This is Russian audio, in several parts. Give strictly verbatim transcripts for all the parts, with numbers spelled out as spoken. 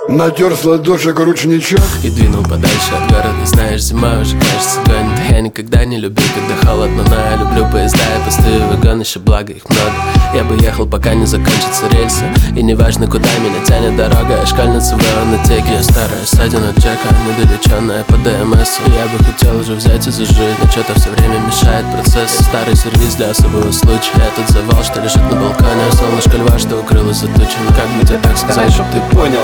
натер с ладошек ручничок и двинул подальше от города. Знаешь, зима уже, кажется, гонит. Я никогда не любил, когда холодно, но я люблю поезда и пустые вагоны, еще благо их много. Я бы ехал, пока не закончатся рельсы, и неважно, куда меня тянет дорога. Я школьница в ионотеке, я старая ссадина Джека, недолеченная по ДМС. Я бы хотел уже взять и зажить, но что-то все время мешает процесс. Старый сервис для особого случая. Этот завал, что лежит на балконе, солнышко льва, что укрылось за тучами. Как бы тебе так сказать, чтоб ты понял?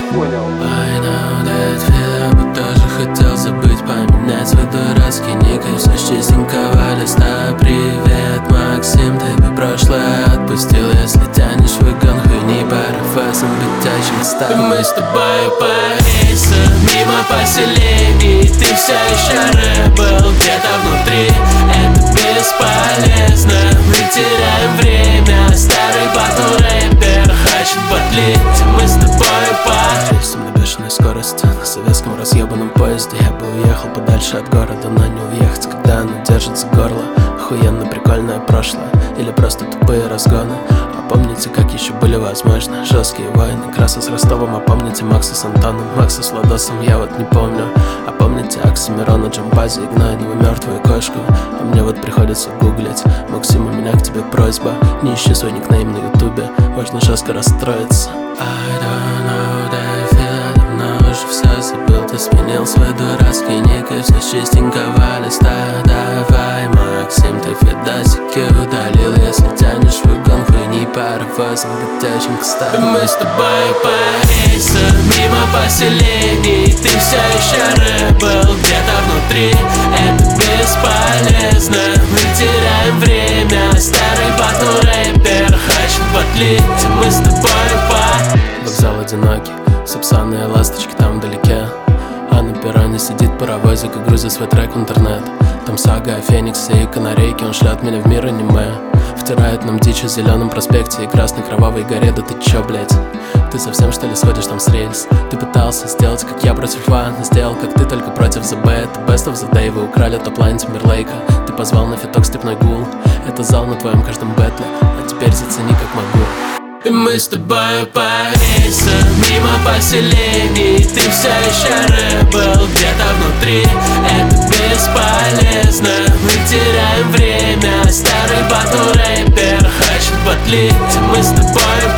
I know that feel, я бы тоже хотел забыть, поменять свой дурацкий ник и все с чистенького листа. Привет, Максим, ты бы прошлое отпустил, если тянешь выгон хуйни парафасом летящим стал. Мы с тобой по рейсам, мимо поселений, ты все еще рэбл где-то внутри. Это бесполезно, мы теряем время. Старый батл рэпер хочет батлить. Мы с тобой по рейсам на бешеной скорости, на советском разъебанном поезде. Я бы уехал подальше от города, но не уехать, когда оно держит за горло. Охуенно прикольное прошлое или просто тупые разгоны. А помните, как еще были возможны жесткие войны? Краса с Ростовом, а помните Макса с Антоном? Макса с Ладосом, я вот не помню. А помните Оксимирона, Джамбази, Игнатьева, мертвую кошку? А мне вот приходится гуглить. Максим, у меня к тебе просьба, не ищи свой никнейм на ютубе, можно жестко расстроиться. I don't know that feel, давно уже все забыл. Ты сменил свой дурацкий ник и все с чистенького листа. Давай, Максим, ты видосики удалил, если тянешь выгон хуйни парафасом летящим к стаду. Мы с тобой по рейсам, мимо поселений, ты все еще рэбл где-то внутри. Это бесполезно, мы теряем время. Старый батл рэпер хочет батлить. Мы с тобой по вокзал одинокий, сапсаны и ласточки там вдалеке. А на перроне сидит паровозик и грузит свой трек в интернет. Там сага о Фениксе и канарейке, он шлет меня в мир аниме. Втирает нам дичь о зеленом проспекте и красной кровавой горе. Да ты чё, блять? Ты совсем что ли сходишь там с рельс? Ты пытался сделать, как я против Льва, но сделал, как ты, только против зе бэ. Это Best of the Day, вы украли топ-лайн Тимберлейка. Ты позвал на фиток степной гул. Это зал на твоем каждом бэтле, а теперь зацени, как могу. И мы с тобой по рейсам, мимо поселений, ты все еще рэбл где-то внутри. Это бесполезно, мы теряем время. Старый батл рэпер хочет батлить. Мы с тобой